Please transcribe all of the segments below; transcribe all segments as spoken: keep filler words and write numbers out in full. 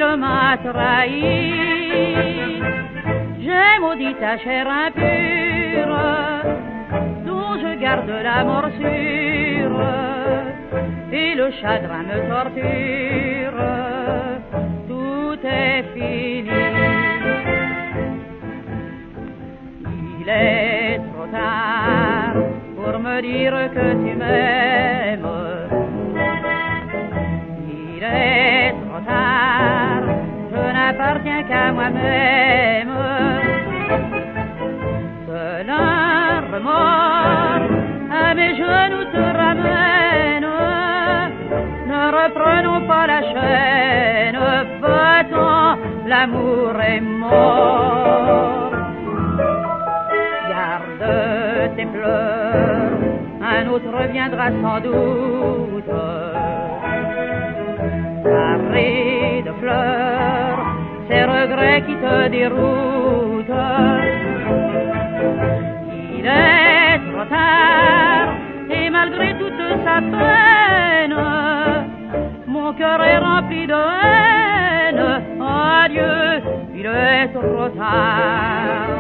m'a trahi. J'ai maudit ta chair impure, dont je garde la morsure, et le chagrin me torture. Tout est fini. Il est trop tard pour me dire que tu m'aimes. Il est trop tard, je n'appartiens qu'à moi-même. Seul un remords à mes genoux te ramène. Ne reprenons pas la chaîne, va-t'en, l'amour est mort. Garde tes pleurs, un autre viendra sans doute. Paré de fleurs, ces regrets qui te déroutent. Il est trop tard, et malgré toute sa peine, mon cœur est rempli de haine. Adieu, il est trop tard.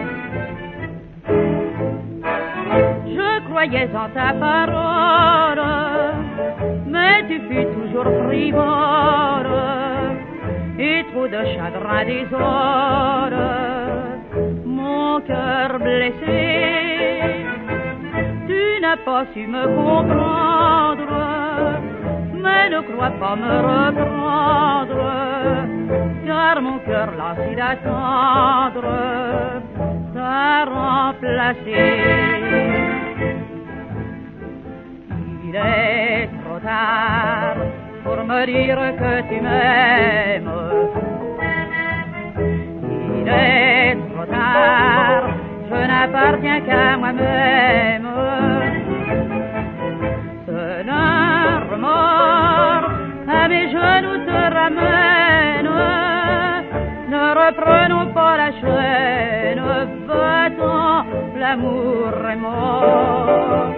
Je croyais en ta parole, mais tu fus toujours frivole, et trop de chagrin désole mon cœur blessé. Tu n'as pas su me comprendre, mais ne crois pas me reprendre, car mon cœur lassé d'attendre t'a remplacé. Il est trop tard pour me dire que tu m'aimes. Il est trop tard, je n'appartiens qu'à moi-même. Seul un remords à mes genoux te ramène. Ne reprenons pas la chaîne, va-t'en, l'amour est mort.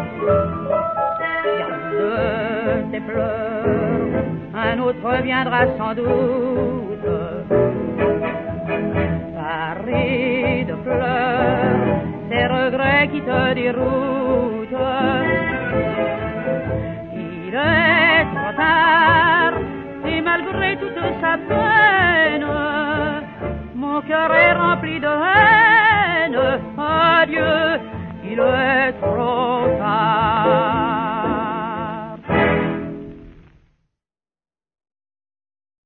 Garde tes pleurs, un autre viendra sans doute. Paré de fleurs, ces regrets qui te déroutent.